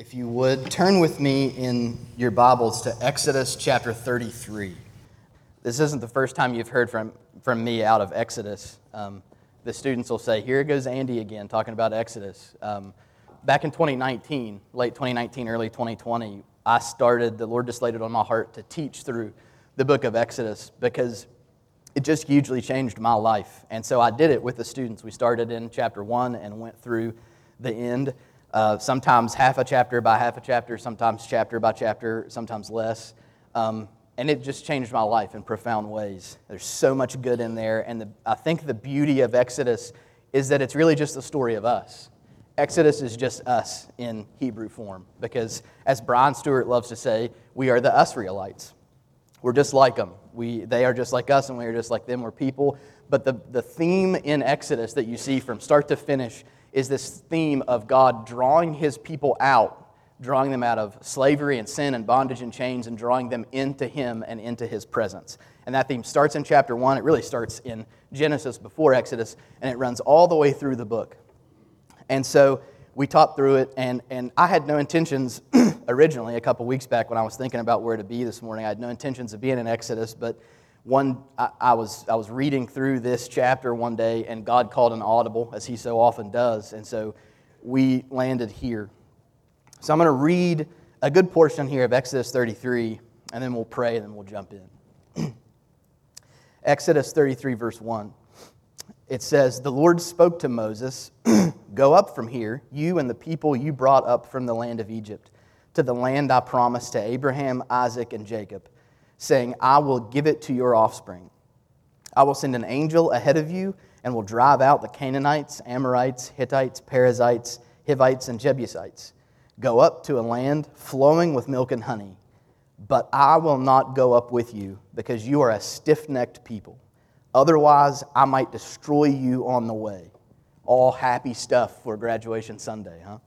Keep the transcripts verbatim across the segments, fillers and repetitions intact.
if you would, turn with me in your Bibles to Exodus chapter thirty-three. This isn't the first time you've heard from, from me out of Exodus. Um, the students will say, here goes Andy again, talking about Exodus. Um, back in twenty nineteen, late twenty nineteen, early twenty twenty, I started, the Lord just laid it on my heart to teach through the book of Exodus because it just hugely changed my life. And so I did it with the students. We started in chapter one and went through the end. Uh, sometimes half a chapter by half a chapter, sometimes chapter by chapter, sometimes less. Um, and it just changed my life in profound ways. There's so much good in there. And the, I think the beauty of Exodus is that it's really just the story of us. Exodus is just us in Hebrew form. Because as Brian Stewart loves to say, we are the Usreelites. We're just like them. We, they are just like us and we are just like them. We're people. But the, the theme in Exodus that you see from start to finish is this theme of God drawing His people out, drawing them out of slavery and sin and bondage and chains and drawing them into Him and into His presence. And that theme starts in chapter one. It really starts in Genesis before Exodus, and it runs all the way through the book. And so we taught through it, and, and I had no intentions originally a couple weeks back when I was thinking about where to be this morning. I had no intentions of being in Exodus, but One, I, I was I was reading through this chapter one day, and God called an audible, as He so often does, and so we landed here. So I'm going to read a good portion here of Exodus thirty-three, and then we'll pray, and then we'll jump in. Exodus thirty-three, verse one. It says, "The Lord spoke to Moses, 'Go up from here, you and the people you brought up from the land of Egypt, to the land I promised to Abraham, Isaac, and Jacob, saying, I will give it to your offspring. I will send an angel ahead of you and will drive out the Canaanites, Amorites, Hittites, Perizzites, Hivites, and Jebusites. Go up to a land flowing with milk and honey. But I will not go up with you because you are a stiff-necked people. Otherwise, I might destroy you on the way.'" All happy stuff for graduation Sunday, huh?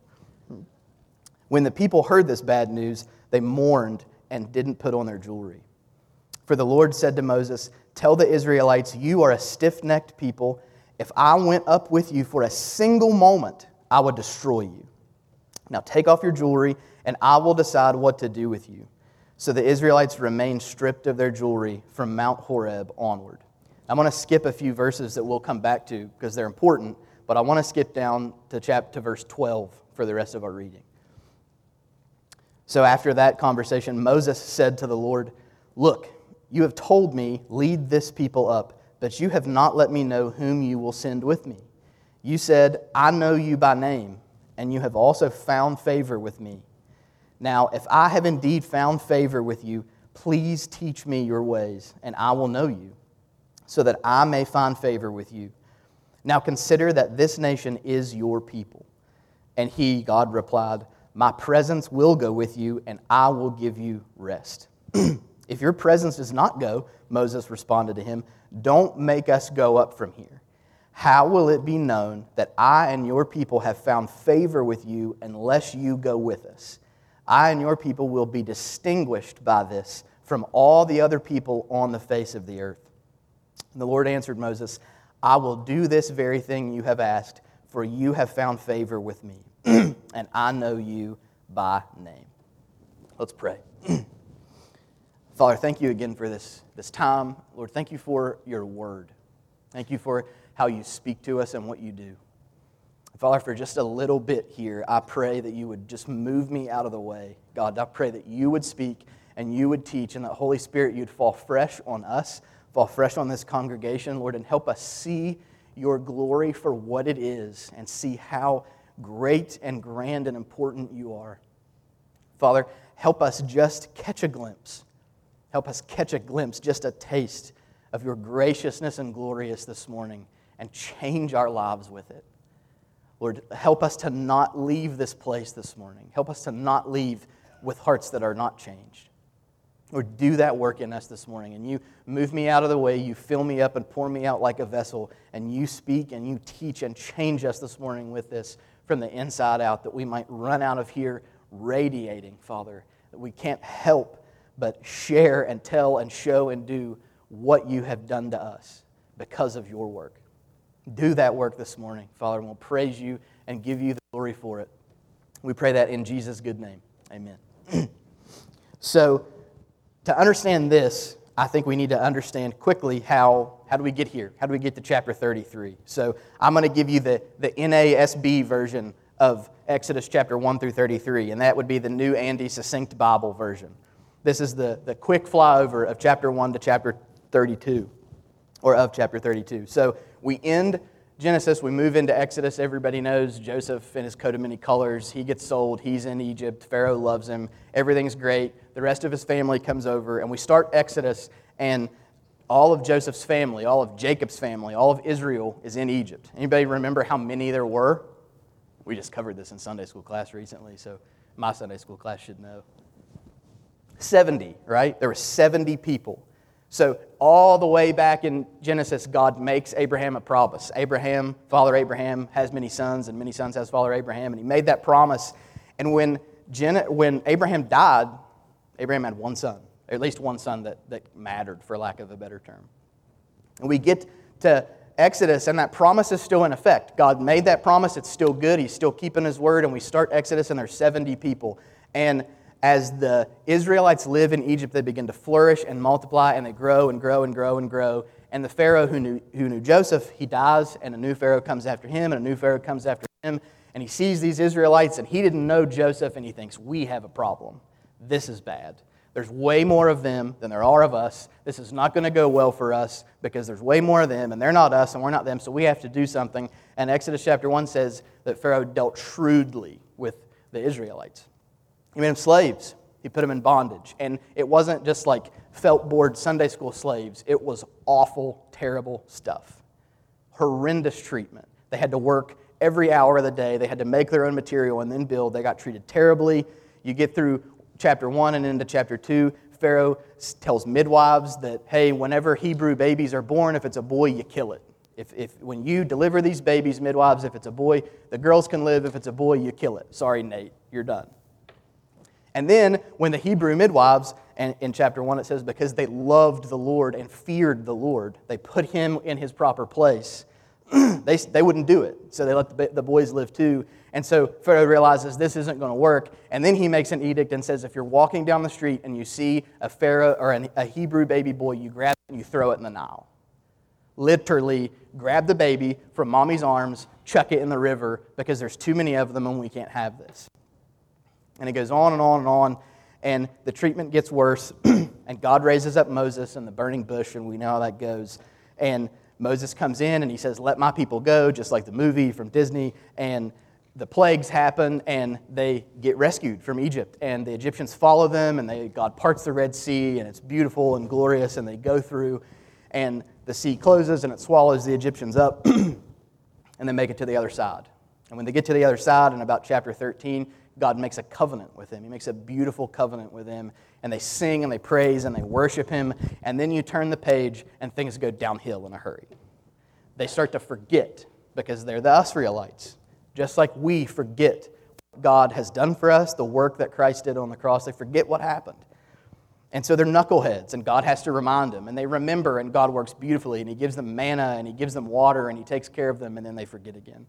When the people heard this bad news, they mourned and didn't put on their jewelry. For the Lord said to Moses, "Tell the Israelites, you are a stiff-necked people. If I went up with you for a single moment, I would destroy you. Now take off your jewelry, and I will decide what to do with you." So the Israelites remained stripped of their jewelry from Mount Horeb onward. I'm going to skip a few verses that we'll come back to because they're important, but I want to skip down to chapter to verse twelve for the rest of our reading. So after that conversation, Moses said to the Lord, "Look, you have told me, lead this people up, but you have not let me know whom you will send with me. You said, I know you by name, and you have also found favor with me. Now, if I have indeed found favor with you, please teach me your ways, and I will know you, so that I may find favor with you. Now consider that this nation is your people." And he, God, replied, "My presence will go with you, and I will give you rest." "If your presence does not go," Moses responded to him, "don't make us go up from here. How will it be known that I and your people have found favor with you unless you go with us? I and your people will be distinguished by this from all the other people on the face of the earth." And the Lord answered Moses, "I will do this very thing you have asked, for you have found favor with me, and I know you by name." Let's pray. Father, thank you again for this, this time. Lord, thank you for your word. Thank you for how you speak to us and what you do. Father, for just a little bit here, I pray that you would just move me out of the way. God, I pray that you would speak and you would teach, and that Holy Spirit, you'd fall fresh on us, fall fresh on this congregation, Lord, and help us see your glory for what it is and see how great and grand and important you are. Father, help us just catch a glimpse. Help us catch a glimpse, just a taste of your graciousness and glorious this morning, and change our lives with it. Lord, help us to not leave this place this morning. Help us to not leave with hearts that are not changed. Lord, do that work in us this morning, and you move me out of the way, you fill me up and pour me out like a vessel, and you speak and you teach and change us this morning with this from the inside out, that we might run out of here radiating, Father, that we can't help but share and tell and show and do what you have done to us because of your work. Do that work this morning, Father, and we'll praise you and give you the glory for it. We pray that in Jesus' good name. Amen. So, to understand this, I think we need to understand quickly how, how do we get here? How do we get to chapter thirty-three? So, I'm going to give you the, the N A S B version of Exodus chapter one through thirty-three, and that would be the New Andy Succinct Bible version. This is the, the quick flyover of chapter one to chapter thirty-two, or of chapter thirty-two. So, we end Genesis, we move into Exodus. Everybody knows Joseph in his coat of many colors. He gets sold. He's in Egypt. Pharaoh loves him. Everything's great. The rest of his family comes over, and we start Exodus, and all of Joseph's family, all of Jacob's family, all of Israel is in Egypt. Anybody remember how many there were? We just covered this in Sunday school class recently, so my Sunday school class should know. seventy, right? There were seventy people. So all the way back in Genesis, God makes Abraham a promise. Abraham, Father Abraham, has many sons, and many sons has Father Abraham, and he made that promise. And when Gen- when Abraham died, Abraham had one son, or at least one son that, that mattered, for lack of a better term. And we get to Exodus, and that promise is still in effect. God made that promise. It's still good. He's still keeping His word, and we start Exodus, and there's seventy people. And as the Israelites live in Egypt, they begin to flourish and multiply, and they grow and grow and grow and grow. And the Pharaoh who knew, who knew Joseph, he dies, and a new Pharaoh comes after him, and a new Pharaoh comes after him. And he sees these Israelites, and he didn't know Joseph, and he thinks, we have a problem. This is bad. There's way more of them than there are of us. This is not going to go well for us because there's way more of them, and they're not us, and we're not them, so we have to do something. And Exodus chapter one says that Pharaoh dealt shrewdly with the Israelites. He made them slaves. He put them in bondage. And it wasn't just like felt board Sunday school slaves. It was awful, terrible stuff. Horrendous treatment. They had to work every hour of the day. They had to make their own material and then build. They got treated terribly. You get through chapter one and into chapter two, Pharaoh tells midwives that, hey, whenever Hebrew babies are born, if it's a boy, you kill it. If, if when you deliver these babies, midwives, if it's a boy, the girls can live. If it's a boy, you kill it. Sorry, Nate, you're done. And then when the Hebrew midwives, and in chapter one it says, because they loved the Lord and feared the Lord, they put him in his proper place, they, they wouldn't do it. So they let the, the boys live too. And so Pharaoh realizes this isn't going to work. And then he makes an edict and says, if you're walking down the street and you see a Pharaoh or an, a Hebrew baby boy, you grab it and you throw it in the Nile. Literally grab the baby from mommy's arms, chuck it in the river because there's too many of them and we can't have this. And it goes on and on and on, and the treatment gets worse, and God raises up Moses in the burning bush, and we know how that goes. And Moses comes in, and he says, let my people go, just like the movie from Disney, and the plagues happen, and they get rescued from Egypt, and the Egyptians follow them, and they, God parts the Red Sea, and it's beautiful and glorious, and they go through, and the sea closes, and it swallows the Egyptians up, and they make it to the other side. And when they get to the other side, in about chapter thirteen, God makes a covenant with him. He makes a beautiful covenant with him. And they sing and they praise and they worship him. And then you turn the page and things go downhill in a hurry. They start to forget because they're the Israelites. Just like we forget what God has done for us, the work that Christ did on the cross. They forget what happened. And so they're knuckleheads and God has to remind them. And they remember and God works beautifully. And he gives them manna and he gives them water and he takes care of them. And then they forget again.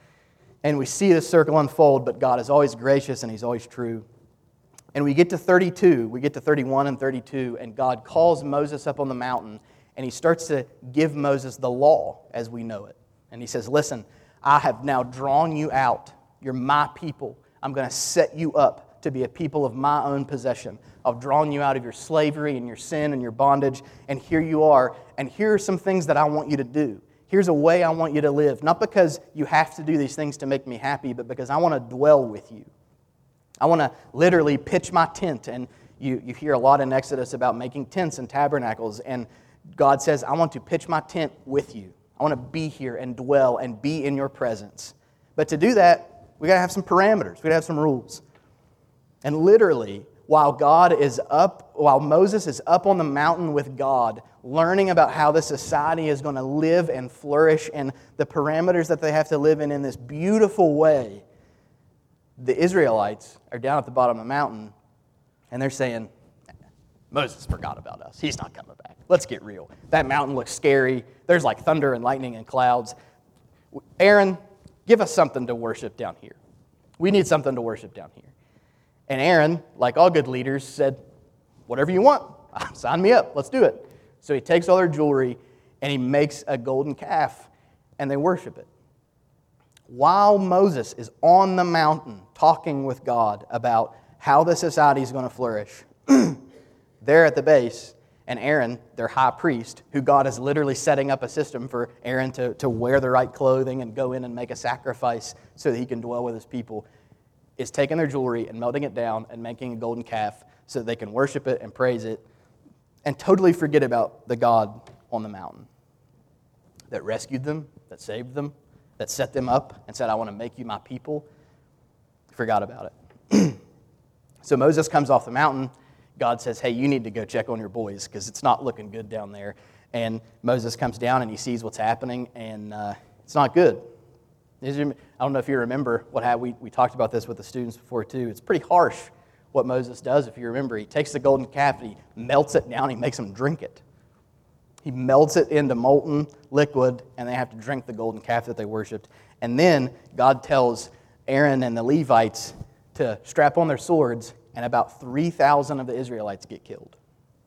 And we see this circle unfold, but God is always gracious and he's always true. And we get to thirty-two, we get to thirty-one and thirty-two, and God calls Moses up on the mountain, and he starts to give Moses the law as we know it. And he says, listen, I have now drawn you out. You're my people. I'm going to set you up to be a people of my own possession. I've drawn you out of your slavery and your sin and your bondage, and here you are. And here are some things that I want you to do. Here's a way I want you to live, not because you have to do these things to make me happy, but because I want to dwell with you. I want to literally pitch my tent, and you, you hear a lot in Exodus about making tents and tabernacles, and God says, I want to pitch my tent with you. I want to be here and dwell and be in your presence. But to do that, we got to have some parameters. We got to have some rules. And literally, while God is up, while Moses is up on the mountain with God, learning about how the society is going to live and flourish and the parameters that they have to live in in this beautiful way, the Israelites are down at the bottom of the mountain and they're saying, Moses forgot about us. He's not coming back. Let's get real. That mountain looks scary. There's like thunder and lightning and clouds. Aaron, give us something to worship down here. We need something to worship down here. And Aaron, like all good leaders, said, whatever you want, sign me up, let's do it. So he takes all their jewelry and he makes a golden calf and they worship it. While Moses is on the mountain talking with God about how the society is going to flourish, they're at the base, and Aaron, their high priest, who God is literally setting up a system for Aaron to, to wear the right clothing and go in and make a sacrifice so that he can dwell with his people, is taking their jewelry and melting it down and making a golden calf so that they can worship it and praise it and totally forget about the God on the mountain that rescued them, that saved them, that set them up and said, I want to make you my people. Forgot about it. So Moses comes off the mountain. God says, hey, you need to go check on your boys because it's not looking good down there. And Moses comes down and he sees what's happening, and uh, it's not good. I don't know if you remember what had, we, we talked about this with the students before too. It's pretty harsh what Moses does, if you remember. He takes the golden calf and he melts it down, he makes them drink it. He melts it into molten liquid, and they have to drink the golden calf that they worshipped. And then God tells Aaron and the Levites to strap on their swords, and about three thousand of the Israelites get killed.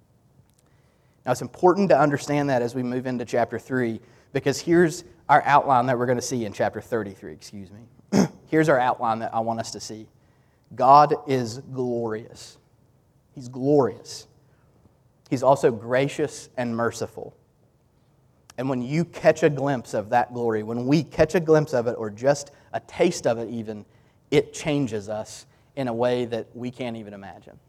Now, it's important to understand that as we move into chapter three, because here's our outline that we're going to see in chapter thirty-three, excuse me. Here's our outline that I want us to see. God is glorious. He's glorious. He's also gracious and merciful. And when you catch a glimpse of that glory, when we catch a glimpse of it, or just a taste of it even, it changes us in a way that we can't even imagine.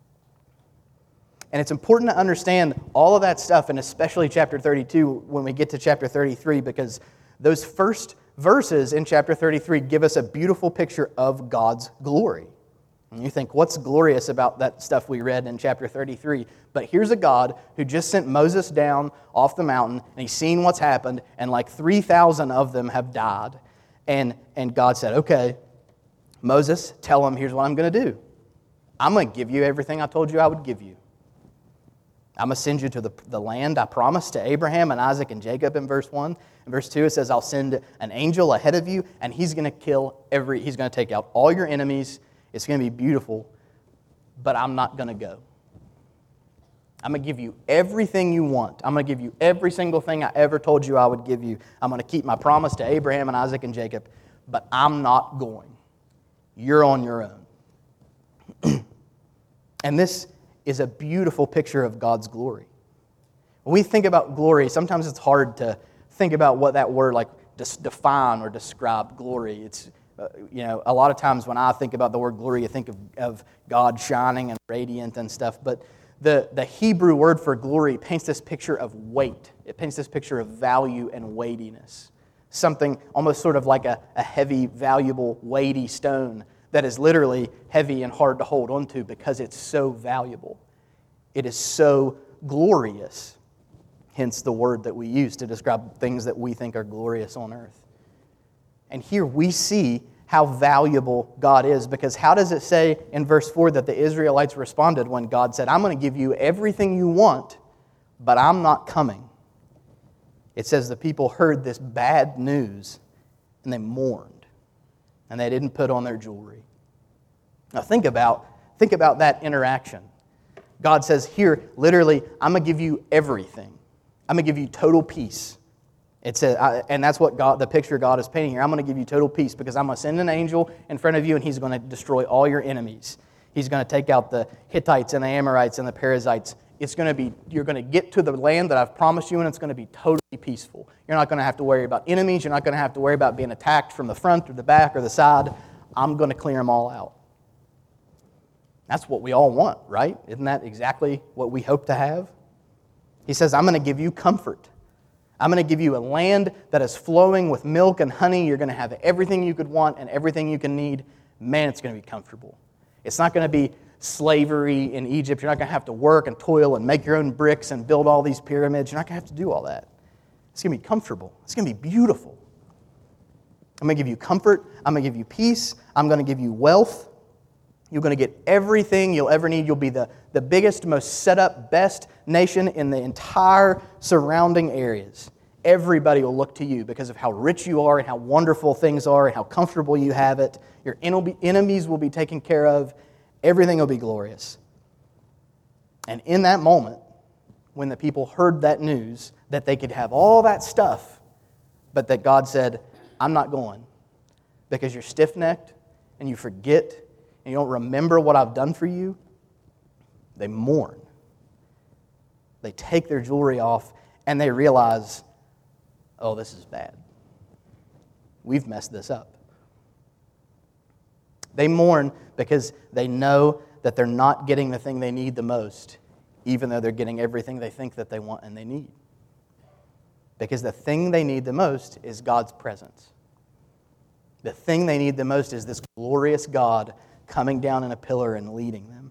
And it's important to understand all of that stuff, and especially chapter thirty-two when we get to chapter thirty-three, because those first verses in chapter thirty-three give us a beautiful picture of God's glory. And you think, what's glorious about that stuff we read in chapter thirty-three? But here's a God who just sent Moses down off the mountain, and he's seen what's happened, and like three thousand of them have died. And, and God said, okay, Moses, tell him, here's what I'm going to do. I'm going to give you everything I told you I would give you. I'm going to send you to the, the land I promised to Abraham and Isaac and Jacob in verse one. In verse two, it says, I'll send an angel ahead of you, and he's going to kill every, he's going to take out all your enemies. It's going to be beautiful, but I'm not going to go. I'm going to give you everything you want. I'm going to give you every single thing I ever told you I would give you. I'm going to keep my promise to Abraham and Isaac and Jacob, but I'm not going. You're on your own. And this is a beautiful picture of God's glory. When we think about glory, sometimes it's hard to think about what that word like define or describe glory. It's uh, you know, a lot of times when I think about the word glory, you think of, of God shining and radiant and stuff. But the, the Hebrew word for glory paints this picture of weight. It paints this picture of value and weightiness. Something almost sort of like a, a heavy, valuable, weighty stone that is literally heavy and hard to hold onto because it's so valuable. It is so glorious. Hence the word that we use to describe things that we think are glorious on earth. And here we see how valuable God is, because how does it say in verse four that the Israelites responded when God said, I'm going to give you everything you want, but I'm not coming? It says the people heard this bad news and they mourned, and they didn't put on their jewelry. Now think about, think about that interaction. God says here, literally, I'm going to give you everything. I'm going to give you total peace. It says, and that's what God, the picture God is painting here. I'm going to give you total peace because I'm going to send an angel in front of you, and he's going to destroy all your enemies. He's going to take out the Hittites and the Amorites and the Perizzites. It's going to be, you're going to get to the land that I've promised you, and it's going to be totally peaceful. You're not going to have to worry about enemies. You're not going to have to worry about being attacked from the front or the back or the side. I'm going to clear them all out. That's what we all want, right? Isn't that exactly what we hope to have? He says, I'm going to give you comfort. I'm going to give you a land that is flowing with milk and honey. You're going to have everything you could want and everything you can need. Man, it's going to be comfortable. It's not going to be slavery in Egypt. You're not going to have to work and toil and make your own bricks and build all these pyramids. You're not going to have to do all that. It's going to be comfortable. It's going to be beautiful. I'm going to give you comfort. I'm going to give you peace. I'm going to give you wealth. You're going to get everything you'll ever need. You'll be the, the biggest, most set up, best nation in the entire surrounding areas. everybody will look to you because of how rich you are and how wonderful things are and how comfortable you have it. Your enemies will be taken care of. Everything will be glorious. And in that moment, when the people heard that news, that they could have all that stuff, but that God said, I'm not going because you're stiff-necked and you forget and you don't remember what I've done for you, they mourn. They take their jewelry off and they realize, oh, this is bad. We've messed this up. They mourn because they know that they're not getting the thing they need the most, even though they're getting everything they think that they want and they need. Because the thing they need the most is God's presence. The thing they need the most is this glorious God coming down in a pillar and leading them.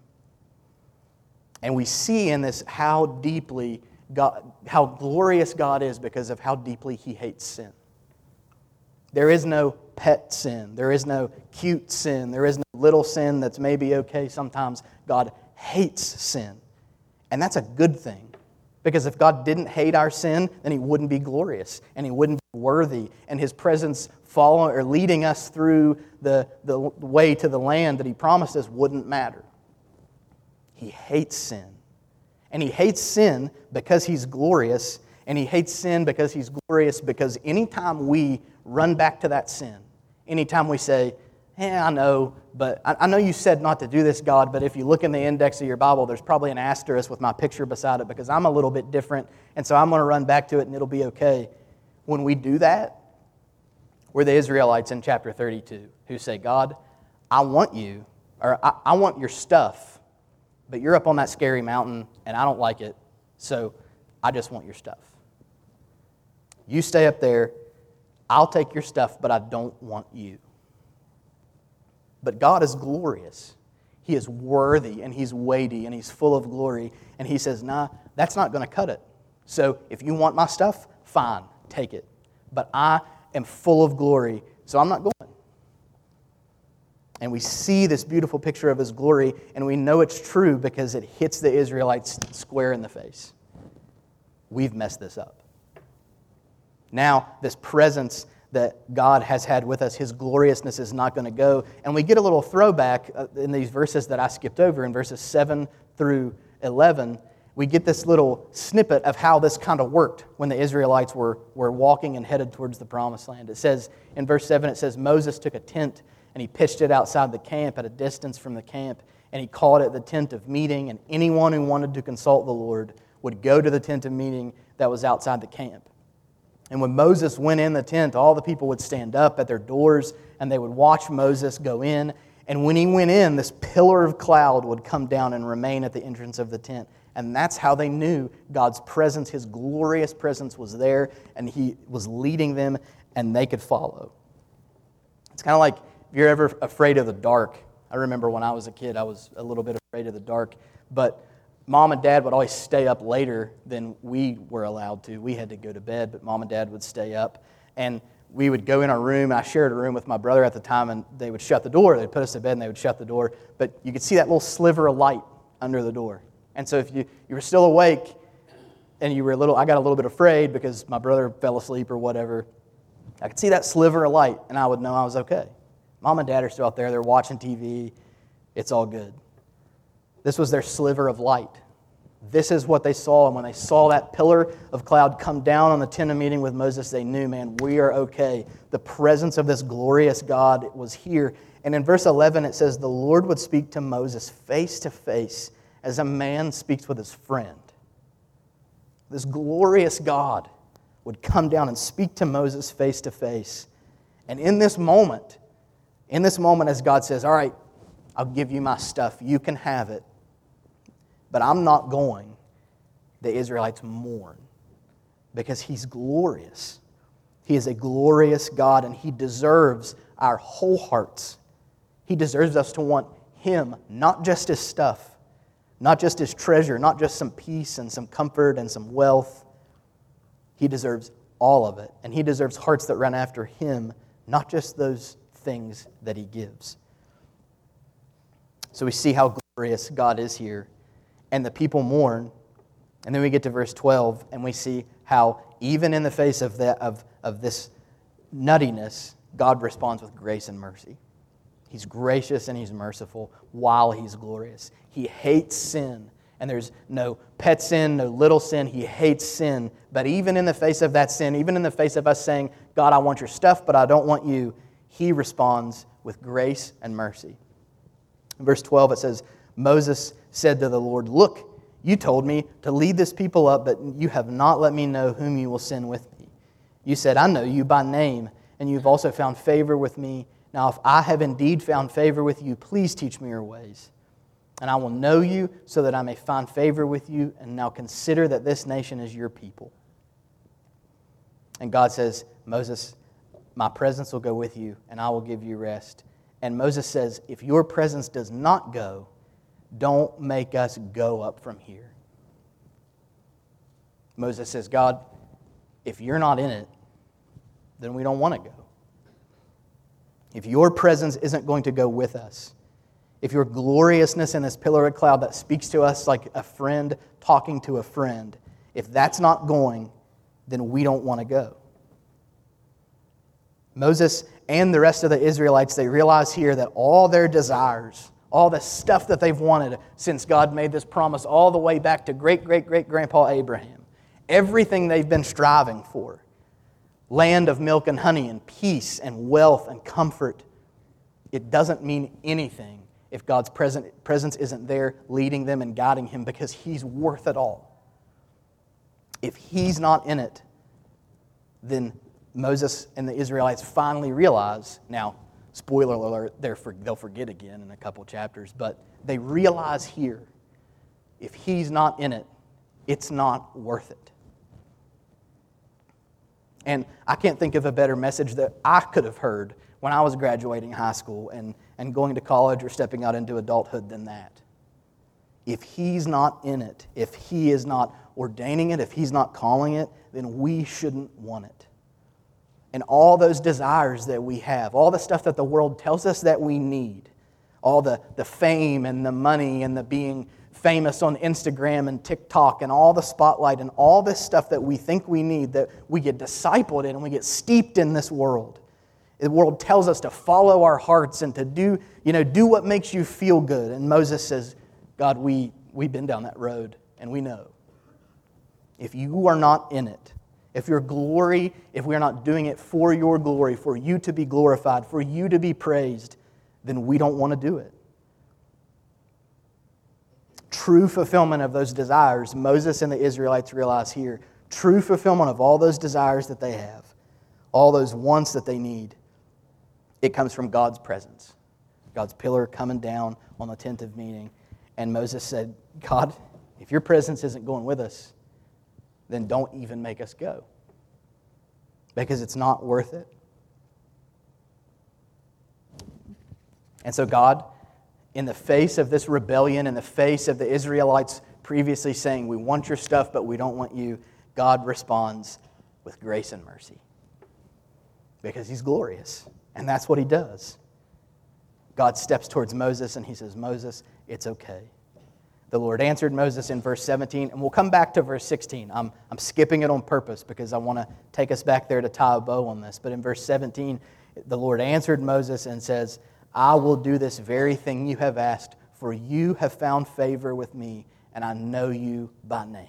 And we see in this how deeply God, how glorious God is because of how deeply He hates sin. There is no pet sin. There is no cute sin. There is no little sin that's maybe okay sometimes. God hates sin. And that's a good thing. Because if God didn't hate our sin, then He wouldn't be glorious and He wouldn't be worthy. And His presence following or leading us through the, the way to the land that He promised us wouldn't matter. He hates sin. And He hates sin because He's glorious. And He hates sin because He's glorious because anytime we run back to that sin, anytime we say, hey, I know, but I, I know you said not to do this, God, but if you look in the index of your Bible, there's probably an asterisk with my picture beside it because I'm a little bit different, and so I'm going to run back to it and it'll be okay. When we do that, we're the Israelites in chapter thirty-two who say, God, I want you, or I, I want your stuff, but you're up on that scary mountain and I don't like it, so I just want your stuff. You stay up there, I'll take your stuff, but I don't want you. But God is glorious. He is worthy and He's weighty and He's full of glory. And He says, nah, that's not going to cut it. So if you want my stuff, fine, take it. But I am full of glory, so I'm not going. And we see this beautiful picture of His glory, and we know it's true because it hits the Israelites square in the face. We've messed this up. Now, this presence that God has had with us, His gloriousness is not going to go. And we get a little throwback in these verses that I skipped over in verses seven through eleven. We get this little snippet of how this kind of worked when the Israelites were, were walking and headed towards the promised land. It says, in verse seven, it says, Moses took a tent and he pitched it outside the camp at a distance from the camp, and he called it the tent of meeting, and anyone who wanted to consult the Lord would go to the tent of meeting that was outside the camp. And when Moses went in the tent, all the people would stand up at their doors and they would watch Moses go in. And when he went in, this pillar of cloud would come down and remain at the entrance of the tent. And that's how they knew God's presence, His glorious presence was there, and He was leading them and they could follow. It's kind of like if you're ever afraid of the dark. I remember when I was a kid, I was a little bit afraid of the dark, but Mom and Dad would always stay up later than we were allowed to. We had to go to bed, but Mom and Dad would stay up. And we would go in our room. I shared a room with my brother at the time, and they would shut the door. They'd put us to bed, and they would shut the door. But you could see that little sliver of light under the door. And so if you, you were still awake, and you were a little, I got a little bit afraid because my brother fell asleep or whatever, I could see that sliver of light, and I would know I was okay. Mom and Dad are still out there. They're watching T V. It's all good. This was their sliver of light. This is what they saw. And when they saw that pillar of cloud come down on the tent of meeting with Moses, they knew, man, we are okay. The presence of this glorious God was here. And in verse eleven, it says, the Lord would speak to Moses face to face as a man speaks with his friend. This glorious God would come down and speak to Moses face to face. And in this moment, in this moment as God says, all right, I'll give you my stuff. You can have it. But I'm not going. The Israelites mourn because He's glorious. He is a glorious God, and He deserves our whole hearts. He deserves us to want Him, not just His stuff, not just His treasure, not just some peace and some comfort and some wealth. He deserves all of it, and He deserves hearts that run after Him, not just those things that He gives. So we see how glorious God is here. And the people mourn. And then we get to verse twelve, and we see how even in the face of, that, of, of this nuttiness, God responds with grace and mercy. He's gracious and He's merciful while He's glorious. He hates sin. And there's no pet sin, no little sin. He hates sin. But even in the face of that sin, even in the face of us saying, God, I want your stuff, but I don't want you, He responds with grace and mercy. In verse twelve, it says, Moses said to the Lord, look, you told me to lead this people up, but you have not let me know whom you will send with me. You said, I know you by name, and you've also found favor with me. Now, if I have indeed found favor with you, please teach me your ways. And I will know you so that I may find favor with you. And now consider that this nation is your people. And God says, Moses, my presence will go with you, and I will give you rest. And Moses says, if your presence does not go, don't make us go up from here. Moses says, God, if you're not in it, then we don't want to go. If your presence isn't going to go with us, if your gloriousness in this pillar of cloud that speaks to us like a friend talking to a friend, if that's not going, then we don't want to go. Moses and the rest of the Israelites, they realize here that all their desires, all the stuff that they've wanted since God made this promise all the way back to great-great-great-grandpa Abraham, everything they've been striving for, land of milk and honey and peace and wealth and comfort, it doesn't mean anything if God's present, presence isn't there leading them and guiding him, because He's worth it all. If He's not in it, then Moses and the Israelites finally realize, now, spoiler alert, they're for, they'll forget again in a couple chapters, but they realize here, if He's not in it, it's not worth it. And I can't think of a better message that I could have heard when I was graduating high school and, and going to college or stepping out into adulthood than that. If He's not in it, if He is not ordaining it, if He's not calling it, then we shouldn't want it. And all those desires that we have, all the stuff that the world tells us that we need, all the, the fame and the money and the being famous on Instagram and TikTok and all the spotlight and all this stuff that we think we need, that we get discipled in and we get steeped in this world. The world tells us to follow our hearts and to do, you know, do what makes you feel good. And Moses says, God, we, we've been down that road and we know. If you are not in it, if your glory, if we are not doing it for your glory, for you to be glorified, for you to be praised, then we don't want to do it. True fulfillment of those desires, Moses and the Israelites realize here, true fulfillment of all those desires that they have, all those wants that they need, it comes from God's presence. God's pillar coming down on the tent of meeting. And Moses said, God, if your presence isn't going with us, then don't even make us go, because it's not worth it. And so God, in the face of this rebellion, in the face of the Israelites previously saying, we want your stuff, but we don't want you, God responds with grace and mercy, because He's glorious, and that's what He does. God steps towards Moses and He says, Moses, it's okay. The Lord answered Moses in verse seventeen, and we'll come back to verse sixteen. I'm, I'm skipping it on purpose because I want to take us back there to tie a bow on this. But in verse seventeen, the Lord answered Moses and says, I will do this very thing you have asked, for you have found favor with me, and I know you by name.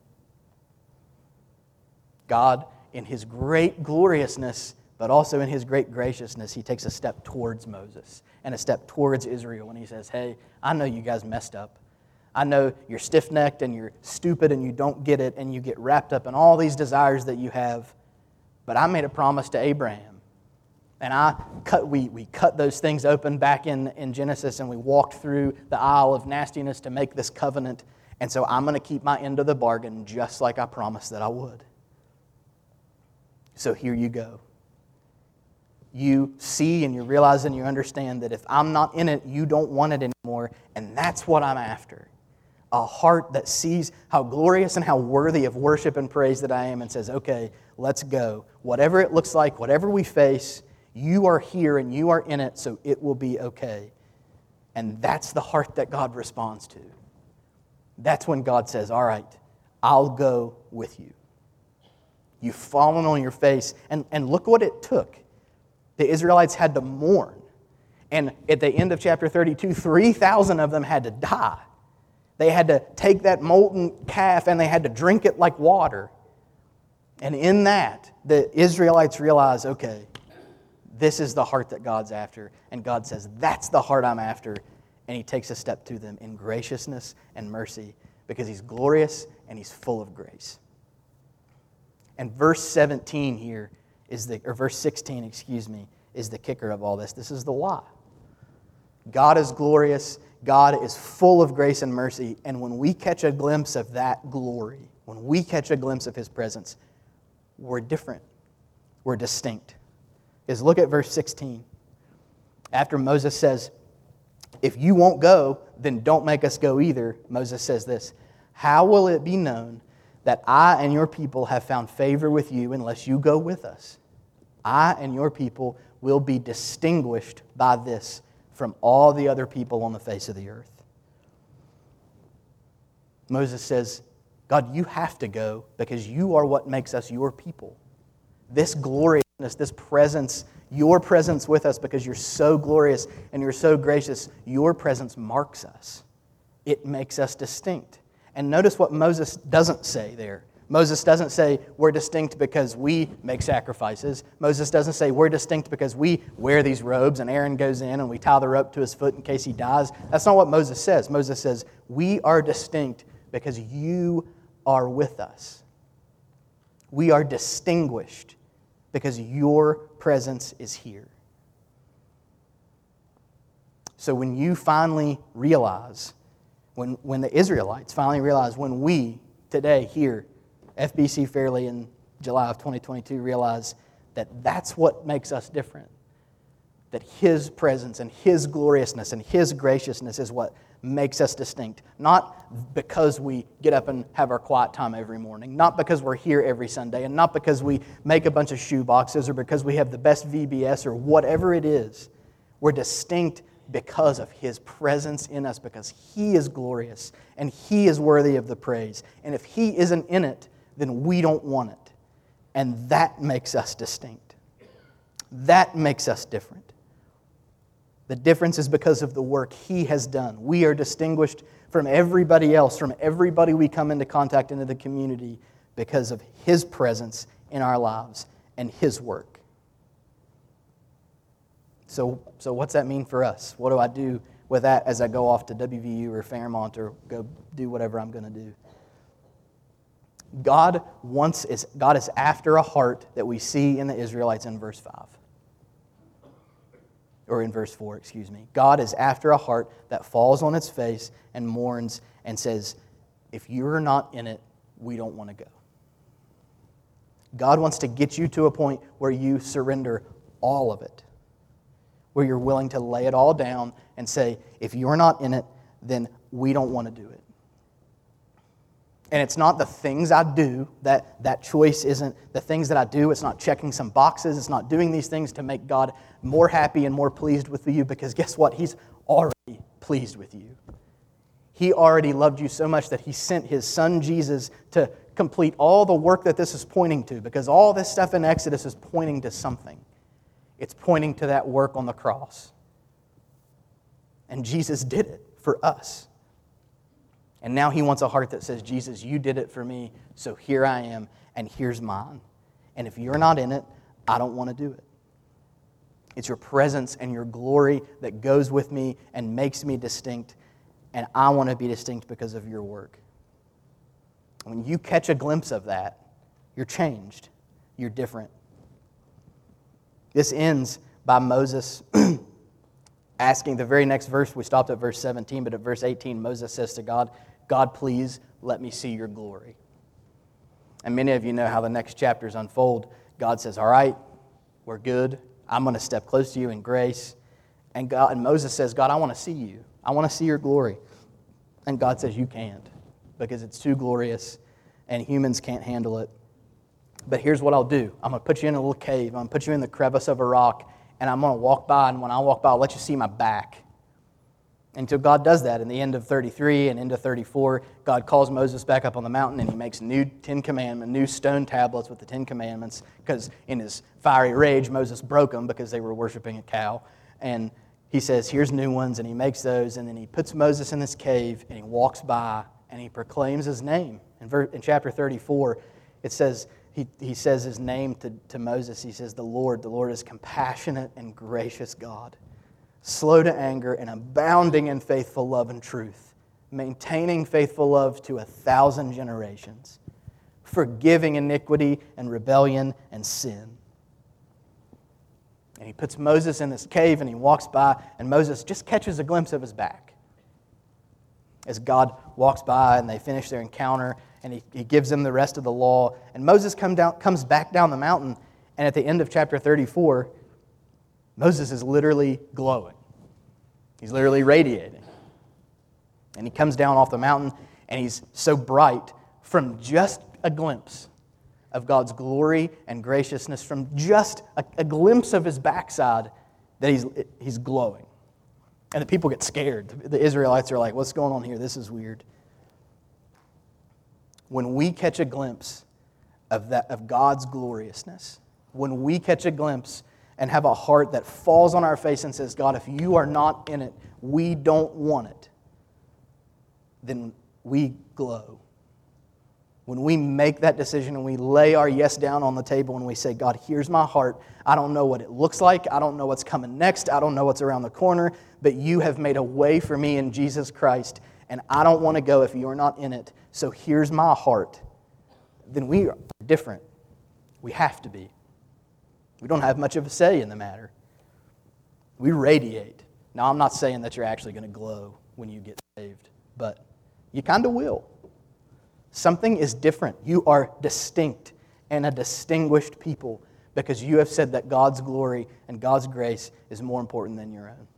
God, in His great gloriousness, but also in His great graciousness, He takes a step towards Moses and a step towards Israel when He says, hey, I know you guys messed up. I know you're stiff-necked and you're stupid and you don't get it and you get wrapped up in all these desires that you have, but I made a promise to Abraham. And I cut, we, we cut those things open back in, in Genesis, and we walked through the aisle of nastiness to make this covenant. And so I'm going to keep my end of the bargain just like I promised that I would. So here you go. You see and you realize and you understand that if I'm not in it, you don't want it anymore. And that's what I'm after. A heart that sees how glorious and how worthy of worship and praise that I am and says, okay, let's go. Whatever it looks like, whatever we face, you are here and you are in it, so it will be okay. And that's the heart that God responds to. That's when God says, all right, I'll go with you. You've fallen on your face. And, and look what it took. The Israelites had to mourn. And at the end of chapter thirty-two, three thousand of them had to die. They had to take that molten calf and they had to drink it like water. And in that, the Israelites realize, okay, this is the heart that God's after. And God says, that's the heart I'm after. And He takes a step to them in graciousness and mercy because He's glorious and He's full of grace. And verse seventeen here is the, or verse sixteen, excuse me, is the kicker of all this. This is the why. God is glorious. God is full of grace and mercy. And when we catch a glimpse of that glory, when we catch a glimpse of His presence, we're different. We're distinct. Is look at verse sixteen. After Moses says, if you won't go, then don't make us go either. Moses says this, how will it be known that I and your people have found favor with you unless you go with us? I and your people will be distinguished by this from all the other people on the face of the earth. Moses says, God, you have to go because you are what makes us your people. This gloriousness, this presence, your presence with us because you're so glorious and you're so gracious, your presence marks us. It makes us distinct. And notice what Moses doesn't say there. Moses doesn't say we're distinct because we make sacrifices. Moses doesn't say we're distinct because we wear these robes and Aaron goes in and we tie the rope to his foot in case he dies. That's not what Moses says. Moses says we are distinct because you are with us. We are distinguished because your presence is here. So when you finally realize, when, when the Israelites finally realize, when we today here, F B C Fairley in July of twenty twenty-two, realize that that's what makes us different. That His presence and His gloriousness and His graciousness is what makes us distinct. Not because we get up and have our quiet time every morning. Not because we're here every Sunday. And not because we make a bunch of shoe boxes or because we have the best V B S or whatever it is. We're distinct because of His presence in us. Because He is glorious and He is worthy of the praise. And if He isn't in it, then we don't want it. And that makes us distinct. That makes us different. The difference is because of the work He has done. We are distinguished from everybody else, from everybody we come into contact into the community because of His presence in our lives and His work. So, so what's that mean for us? What do I do with that as I go off to W V U or Fairmont or go do whatever I'm going to do? God wants is God is after a heart that we see in the Israelites in verse five. Or in verse four, excuse me. God is after a heart that falls on its face and mourns and says, if you're not in it, we don't want to go. God wants to get you to a point where you surrender all of it. Where you're willing to lay it all down and say, if you're not in it, then we don't want to do it. And it's not the things I do, that, that choice isn't the things that I do. It's not checking some boxes. It's not doing these things to make God more happy and more pleased with you, because guess what? He's already pleased with you. He already loved you so much that He sent His Son Jesus to complete all the work that this is pointing to, because all this stuff in Exodus is pointing to something. It's pointing to that work on the cross. And Jesus did it for us. And now He wants a heart that says, Jesus, you did it for me, so here I am, and here's mine. And if you're not in it, I don't want to do it. It's your presence and your glory that goes with me and makes me distinct, and I want to be distinct because of your work. When you catch a glimpse of that, you're changed. You're different. This ends by Moses asking, the very next verse, we stopped at verse seventeen, but at verse eighteen, Moses says to God, God, please let me see your glory. And many of you know how the next chapters unfold. God says, all right, we're good. I'm going to step close to you in grace. And God, and Moses says, God, I want to see you. I want to see your glory. And God says, you can't, because it's too glorious and humans can't handle it. But here's what I'll do. I'm going to put you in a little cave. I'm going to put you in the crevice of a rock, and I'm going to walk by, and when I walk by, I'll let you see my back. Until God does that. In the end of thirty-three and into thirty-four, God calls Moses back up on the mountain and he makes new Ten Commandments, new stone tablets with the Ten Commandments, because in his fiery rage, Moses broke them because they were worshiping a cow. And he says, here's new ones, and he makes those, and then he puts Moses in this cave and he walks by and he proclaims his name. In, ver- in chapter thirty-four, it says, he, he says his name to, to Moses. He says, the Lord, the Lord is compassionate and gracious God, slow to anger and abounding in faithful love and truth, maintaining faithful love to a thousand generations, forgiving iniquity and rebellion and sin. And he puts Moses in this cave and he walks by, and Moses just catches a glimpse of his back as God walks by and they finish their encounter, and he, he gives them the rest of the law. And Moses come down, comes back down the mountain, and at the end of chapter thirty-four, Moses is literally glowing. He's literally radiating. And he comes down off the mountain, and he's so bright from just a glimpse of God's glory and graciousness, from just a, a glimpse of his backside, that he's, he's glowing. And the people get scared. The Israelites are like, what's going on here? This is weird. When we catch a glimpse of that, of God's gloriousness, when we catch a glimpse and have a heart that falls on our face and says, God, if you are not in it, we don't want it, then we glow. When we make that decision and we lay our yes down on the table and we say, God, here's my heart. I don't know what it looks like. I don't know what's coming next. I don't know what's around the corner, but you have made a way for me in Jesus Christ, and I don't want to go if you're not in it. So here's my heart. Then we are different. We have to be. We don't have much of a say in the matter. We radiate. Now, I'm not saying that you're actually going to glow when you get saved, but you kind of will. Something is different. You are distinct and a distinguished people because you have said that God's glory and God's grace is more important than your own.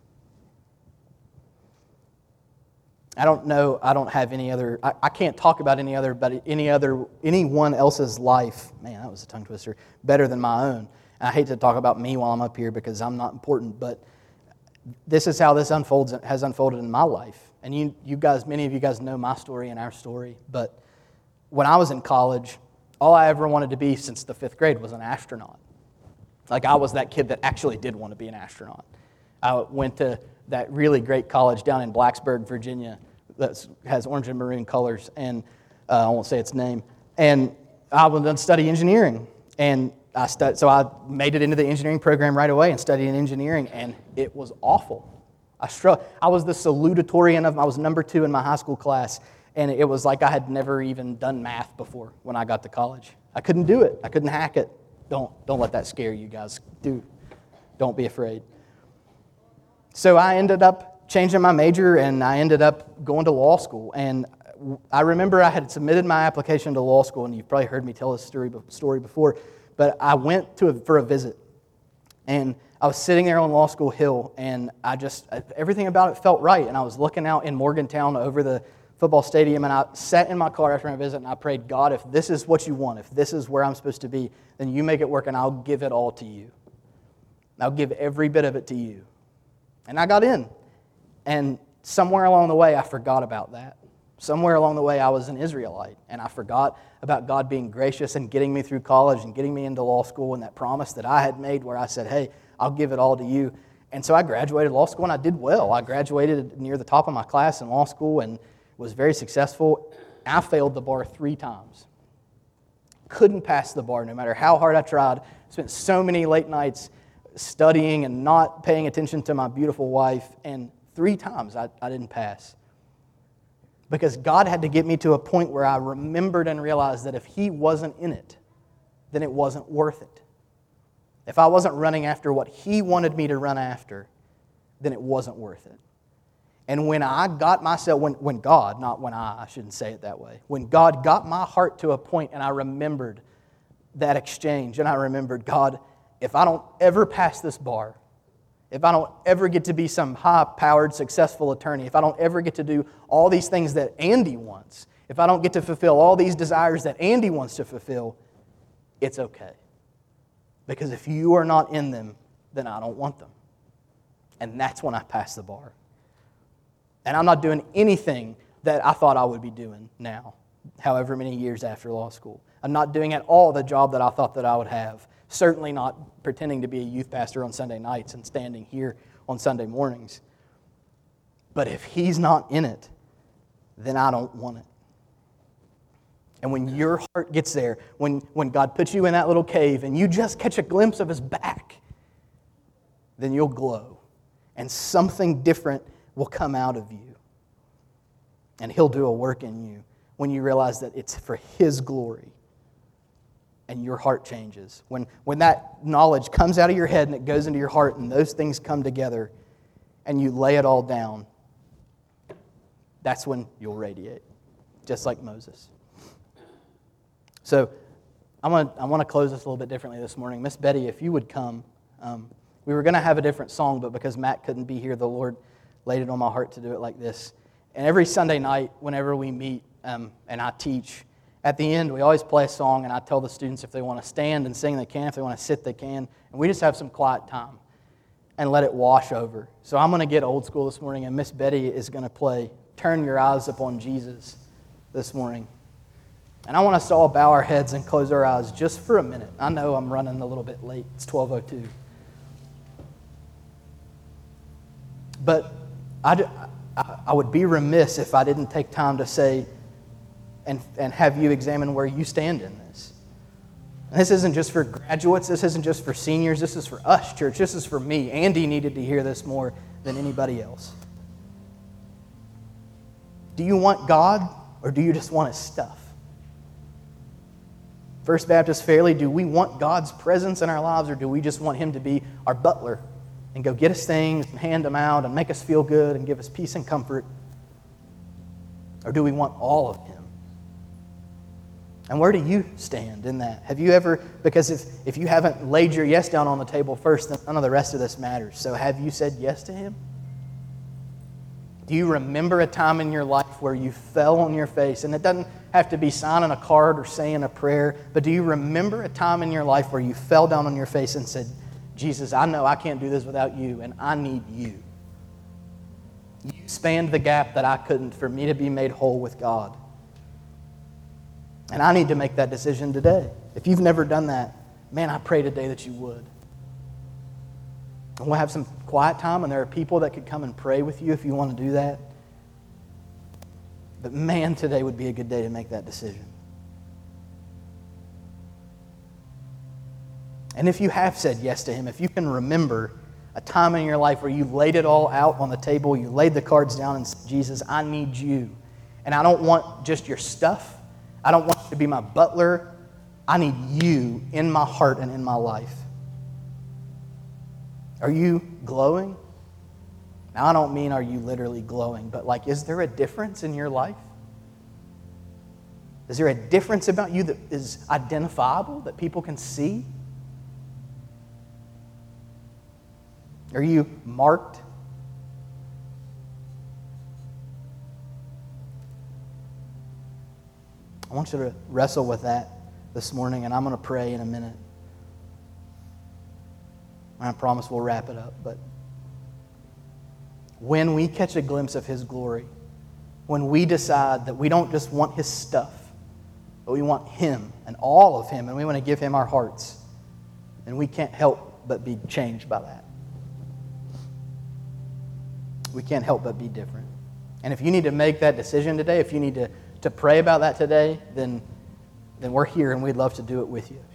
I don't know, I don't have any other, I, I can't talk about any other, but any other, anyone else's life, man, that was a tongue twister, better than my own. And I hate to talk about me while I'm up here because I'm not important, but this is how this unfolds, has unfolded in my life. And you, you guys, many of you guys know my story and our story, but when I was in college, all I ever wanted to be since the fifth grade was an astronaut. Like, I was that kid that actually did want to be an astronaut. I went to that really great college down in Blacksburg, Virginia, that has orange and maroon colors, and uh, I won't say its name. And I was going to study engineering, and I stud- so I made it into the engineering program right away and studied engineering, and it was awful. I struggled. I was the salutatorian of, I was number two in my high school class, and it was like I had never even done math before when I got to college. I couldn't do it. I couldn't hack it. Don't don't let that scare you guys. Do don't be afraid. So I ended up changing my major, and I ended up going to law school. And I remember I had submitted my application to law school, and you've probably heard me tell this story story before. But I went to a, for a visit, and I was sitting there on Law School Hill, and I just everything about it felt right. And I was looking out in Morgantown over the football stadium, and I sat in my car after my visit, and I prayed, God, if this is what you want, if this is where I'm supposed to be, then you make it work, and I'll give it all to you. I'll give every bit of it to you. And I got in, and somewhere along the way, I forgot about that. Somewhere along the way, I was an Israelite, and I forgot about God being gracious and getting me through college and getting me into law school and that promise that I had made where I said, hey, I'll give it all to you. And so I graduated law school, and I did well. I graduated near the top of my class in law school and was very successful. I failed the bar three times. Couldn't pass the bar no matter how hard I tried. Spent so many late nights studying and not paying attention to my beautiful wife, and three times I, I didn't pass. Because God had to get me to a point where I remembered and realized that if He wasn't in it, then it wasn't worth it. If I wasn't running after what He wanted me to run after, then it wasn't worth it. And when I got myself, when, when God, not when I, I shouldn't say it that way, when God got my heart to a point and I remembered that exchange, and I remembered, God, if I don't ever pass this bar, if I don't ever get to be some high-powered, successful attorney, if I don't ever get to do all these things that Andy wants, if I don't get to fulfill all these desires that Andy wants to fulfill, it's okay. Because if you are not in them, then I don't want them. And that's when I pass the bar. And I'm not doing anything that I thought I would be doing now, however many years after law school. I'm not doing at all the job that I thought that I would have. Certainly not pretending to be a youth pastor on Sunday nights and standing here on Sunday mornings. But if he's not in it, then I don't want it. And when your heart gets there, when, when God puts you in that little cave and you just catch a glimpse of his back, then you'll glow. And something different will come out of you. And he'll do a work in you when you realize that it's for his glory. And your heart changes. When, when that knowledge comes out of your head and it goes into your heart and those things come together and you lay it all down, that's when you'll radiate, just like Moses. So I want to I want to close this a little bit differently this morning. Miss Betty, if you would come. Um, we were going to have a different song, but because Matt couldn't be here, the Lord laid it on my heart to do it like this. And every Sunday night, whenever we meet um, and I teach, at the end, we always play a song, and I tell the students if they want to stand and sing, they can. If they want to sit, they can. And we just have some quiet time and let it wash over. So I'm going to get old school this morning, and Miss Betty is going to play Turn Your Eyes Upon Jesus this morning. And I want us to all bow our heads and close our eyes just for a minute. I know I'm running a little bit late. It's twelve oh two. But I, I would be remiss if I didn't take time to say and, and have you examine where you stand in this. And this isn't just for graduates. This isn't just for seniors. This is for us, church. This is for me. Andy needed to hear this more than anybody else. Do you want God or do you just want his stuff? First Baptist Fairley, do we want God's presence in our lives or do we just want him to be our butler and go get us things and hand them out and make us feel good and give us peace and comfort? Or do we want all of him? And where do you stand in that? Have you ever, because if, if you haven't laid your yes down on the table first, then none of the rest of this matters. So have you said yes to him? Do you remember a time in your life where you fell on your face? And it doesn't have to be signing a card or saying a prayer, but do you remember a time in your life where you fell down on your face and said, Jesus, I know I can't do this without you, and I need you. You spanned the gap that I couldn't for me to be made whole with God. And I need to make that decision today. If you've never done that, man, I pray today that you would. And we'll have some quiet time, and there are people that could come and pray with you if you want to do that. But man, today would be a good day to make that decision. And if you have said yes to him, if you can remember a time in your life where you laid it all out on the table, you laid the cards down and said, Jesus, I need you. And I don't want just your stuff. I don't want you to be my butler. I need you in my heart and in my life. Are you glowing? Now, I don't mean are you literally glowing, but like, is there a difference in your life? Is there a difference about you that is identifiable, that people can see? Are you marked? I want you to wrestle with that this morning, and I'm going to pray in a minute. I promise we'll wrap it up, but when we catch a glimpse of his glory, when we decide that we don't just want his stuff, but we want him and all of him, and we want to give him our hearts, then we can't help but be changed by that. We can't help but be different. And if you need to make that decision today, if you need to, to pray about that today, then, then we're here and we'd love to do it with you.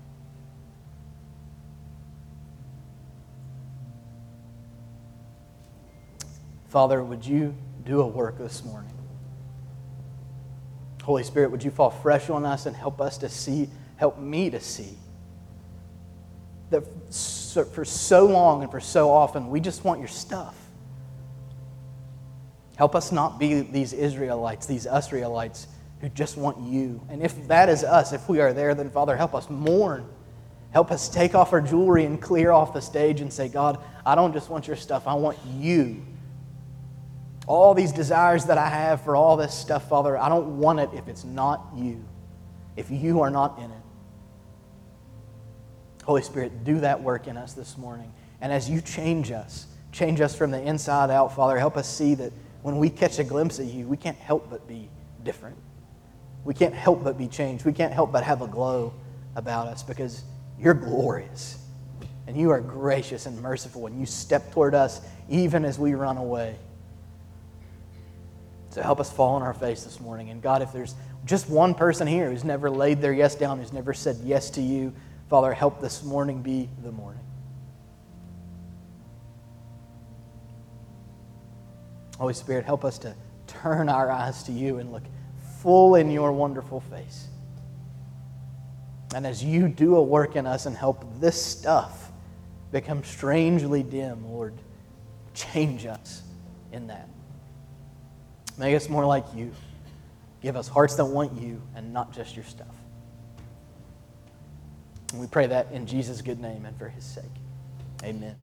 Father, would you do a work this morning? Holy Spirit, would you fall fresh on us and help us to see, help me to see that for so long and for so often, we just want your stuff. Help us not be these Israelites, these Usraelites who just want you. And if that is us, if we are there, then Father, help us mourn. Help us take off our jewelry and clear off the stage and say, God, I don't just want your stuff, I want you. All these desires that I have for all this stuff, Father, I don't want it if it's not you, if you are not in it. Holy Spirit, do that work in us this morning. And as you change us, change us from the inside out, Father, help us see that when we catch a glimpse of you, we can't help but be different. We can't help but be changed. We can't help but have a glow about us because you're glorious. And you are gracious and merciful, and you step toward us even as we run away. So help us fall on our face this morning. And God, if there's just one person here who's never laid their yes down, who's never said yes to you, Father, help this morning be the morning. Holy Spirit, help us to turn our eyes to you and look full in your wonderful face. And as you do a work in us and help this stuff become strangely dim, Lord, change us in that. Make us more like you. Give us hearts that want you and not just your stuff. And we pray that in Jesus' good name and for his sake. Amen.